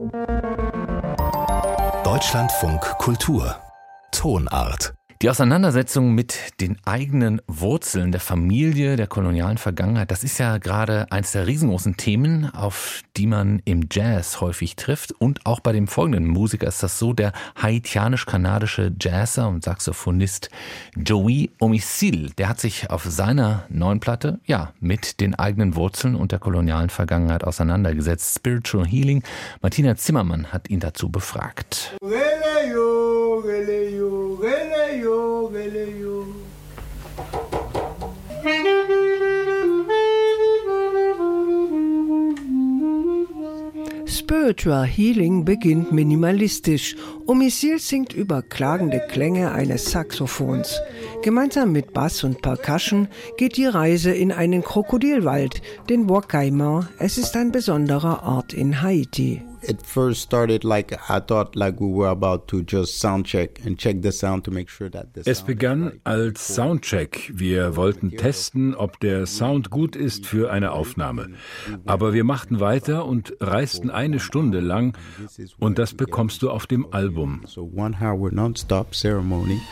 Deutschlandfunk Kultur Tonart. Die Auseinandersetzung mit den eigenen Wurzeln der Familie, der kolonialen Vergangenheit, das ist ja gerade eines der riesengroßen Themen, auf die man im Jazz häufig trifft. Und auch bei dem folgenden Musiker ist das so, der haitianisch-kanadische Jazzer und Saxophonist Joey Omissil. Der hat sich auf seiner neuen Platte, mit den eigenen Wurzeln und der kolonialen Vergangenheit auseinandergesetzt. Spiritual Healing. Martina Zimmermann hat ihn dazu befragt. Spiritual Healing beginnt minimalistisch. Omissil singt über klagende Klänge eines Saxophons. Gemeinsam mit Bass und Percussion geht die Reise in einen Krokodilwald, den Bois Caïman. Es ist ein besonderer Ort in Haiti. It first started like I thought like we were about to just soundcheck and check the sound to make sure that the sound. Es begann als Soundcheck. Wir wollten testen, ob der Sound gut ist für eine Aufnahme. Aber wir machten weiter und reisten eine Stunde lang und das bekommst du auf dem Album. So 1 hour non-stop ceremony.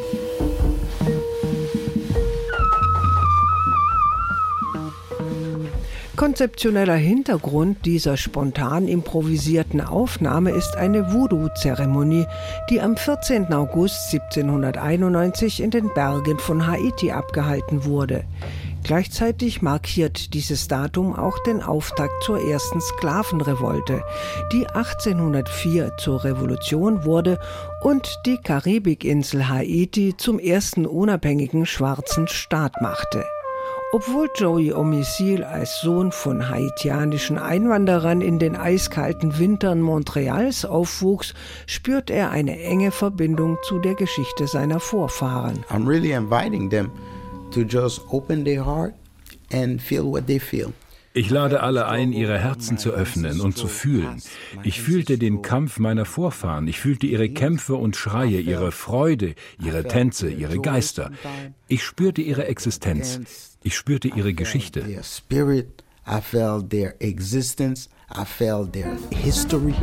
Konzeptioneller Hintergrund dieser spontan improvisierten Aufnahme ist eine Voodoo-Zeremonie, die am 14. August 1791 in den Bergen von Haiti abgehalten wurde. Gleichzeitig markiert dieses Datum auch den Auftakt zur ersten Sklavenrevolte, die 1804 zur Revolution wurde und die Karibikinsel Haiti zum ersten unabhängigen schwarzen Staat machte. Obwohl Joey Omissil als Sohn von haitianischen Einwanderern in den eiskalten Wintern Montreals aufwuchs, spürt er eine enge Verbindung zu der Geschichte seiner Vorfahren. I'm really inviting them to just open their heart and feel what they feel. Ich lade alle ein, ihre Herzen zu öffnen und zu fühlen. Ich fühlte den Kampf meiner Vorfahren. Ich fühlte ihre Kämpfe und Schreie, ihre Freude, ihre Tänze, ihre Geister. Ich spürte ihre Existenz. Ich spürte ihre Geschichte. Their spirit, I felt their existence, I felt their history.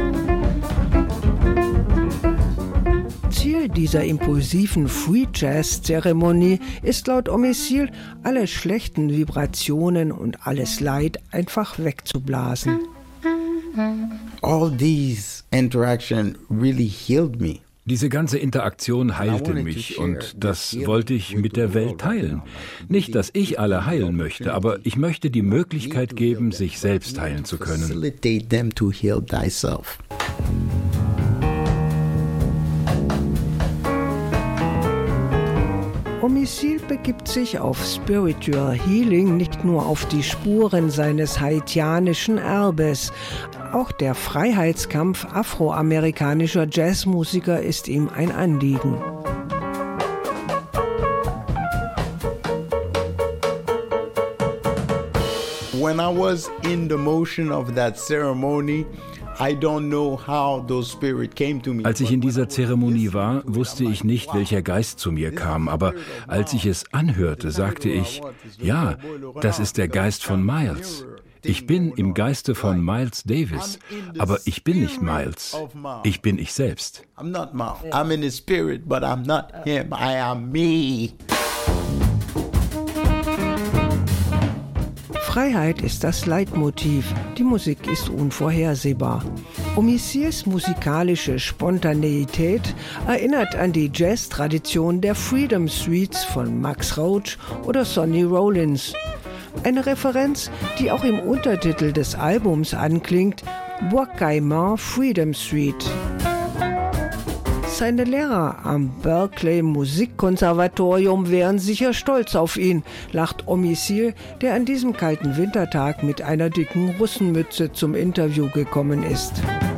Ziel dieser impulsiven Free-Jazz-Zeremonie ist laut Omissil, alle schlechten Vibrationen und alles Leid einfach wegzublasen. All these interaction really healed me. Diese ganze Interaktion heilte mich und das wollte ich mit der Welt teilen. Nicht, dass ich alle heilen möchte, aber ich möchte die Möglichkeit geben, sich selbst heilen zu können. Facilitate them to heal thyself. Omissil begibt sich auf Spiritual Healing nicht nur auf die Spuren seines haitianischen Erbes. Auch der Freiheitskampf afroamerikanischer Jazzmusiker ist ihm ein Anliegen. When I was in the motion of that ceremony, I don't know how those spirit came to me. Als ich in dieser Zeremonie war, wusste ich nicht, welcher Geist zu mir kam, aber als ich es anhörte, sagte ich, ja, das ist der Geist von Miles. Ich bin im Geiste von Miles Davis, aber ich bin nicht Miles. Ich bin ich selbst. I'm not Miles. I'm in the spirit, but I'm not him. I am me. Freiheit ist das Leitmotiv, die Musik ist unvorhersehbar. Omissils musikalische Spontaneität erinnert an die Jazz-Tradition der Freedom Suites von Max Roach oder Sonny Rollins. Eine Referenz, die auch im Untertitel des Albums anklingt, Bois Caïman Freedom Suite. Seine Lehrer am Berklee Musikkonservatorium wären sicher stolz auf ihn, lacht Omissil, der an diesem kalten Wintertag mit einer dicken Russenmütze zum Interview gekommen ist.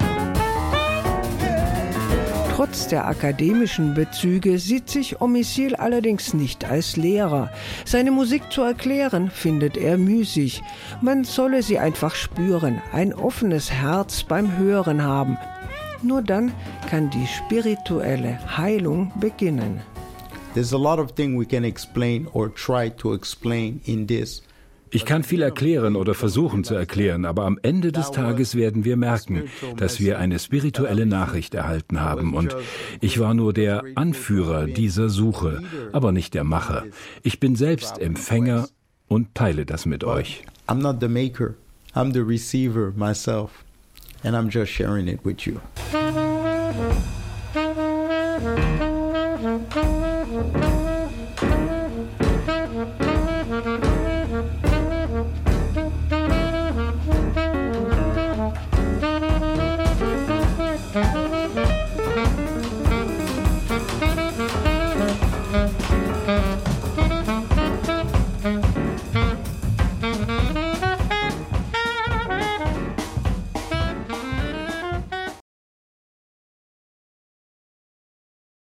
Trotz der akademischen Bezüge sieht sich Omissil allerdings nicht als Lehrer. Seine Musik zu erklären, findet er müßig. Man solle sie einfach spüren, ein offenes Herz beim Hören haben. Nur dann kann die spirituelle Heilung beginnen. There's a lot of things we can explain or try to explain in this Ich kann viel erklären oder versuchen zu erklären, aber am Ende des Tages werden wir merken, dass wir eine spirituelle Nachricht erhalten haben. Und ich war nur der Anführer dieser Suche, aber nicht der Macher. Ich bin selbst Empfänger und teile das mit euch. I'm not the maker, I'm the receiver myself, and I'm just sharing it with you.